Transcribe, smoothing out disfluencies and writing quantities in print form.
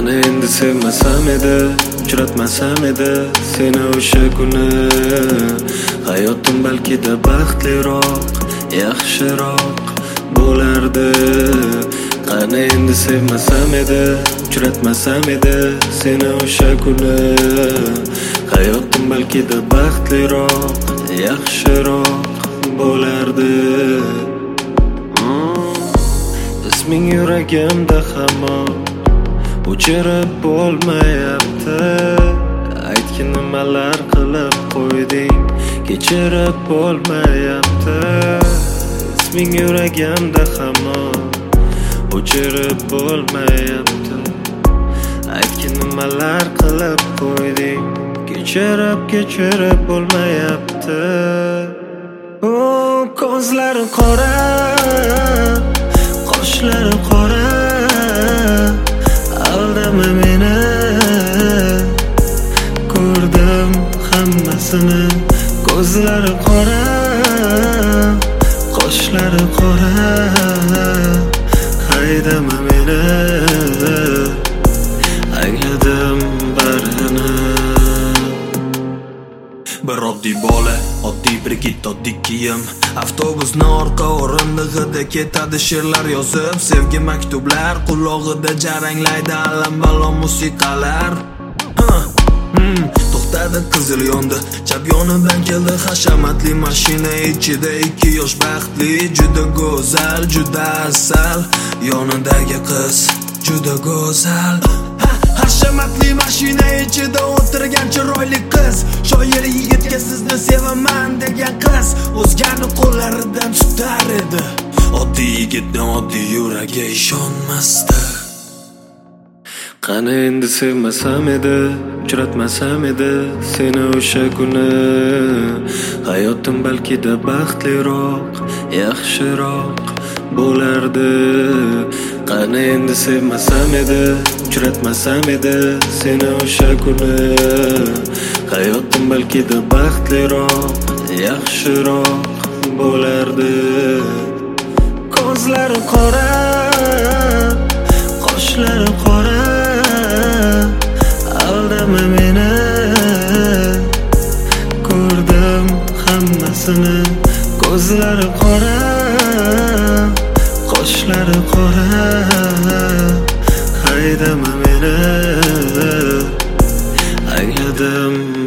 Qani endi sevmasam edi, uchratmasam edi seni o'sha kuni. Hayotim balkida baxtliroq, yaxshiroq bo'lardi. Qani endi sevmasam edi, uchratmasam edi seni o'sha kuni. Hayotim balkida baxtliroq, yaxshiroq bo'lardi. Isming yuragimda hamon o'chirib bo'lmayapti. Aytgin nimalar qilib qo'yding, kechirib bo'lmayapti. Isming yuragimda hamon o'chirib bo'lmayapti. Aytgin nimalar qilib qo'yding, kechirib bo'lmayapti. Ko'zlari qora, qoshlari qora, aldama meni. Ko'rdim hammasini. Ko'zlari qora, qoshlari qora, haydama meni. Angladim barini. Bir oddiy bola, oddiy brigit, oddiy kiyim. Avtobusni orqa o'rindig'ida ketadi she'rlar yozib. Sevgi maktublar qulog'ida jaranglaydi allambalo musiqalar. To'xtadi, qizil yondi, chap yonidan keldi hashamatli mashina. Ichida 2 yosh baxtli, juda go'zal, juda asal. Yonidagi qiz juda go'zal. Hashamatli mashina ichida o'tirgan chiroyli qiz. Shoir yigitga sizni sevaman degan qiz o'zgani qo'llaridan tutar edi. Oddiy yigitni oddiy yuragi ishonmasdi. Qani endi sevmasam edi, uchratmasam edi seni o'sha kuni. Hayotim balkida baxtliroq, yaxshiroq bo'lardi. Qani endi sevmasam edi, uchratmasam edi seni o'sha kuni. Hayotim balkida baxtliroq, yaxshiroq bo'lardi. Ko'zlari qora, qoshlari qora, aldama meni. Ko'rdim hammasini. Ko'zlari qora, qoshlari qora, haydama meni. Angladim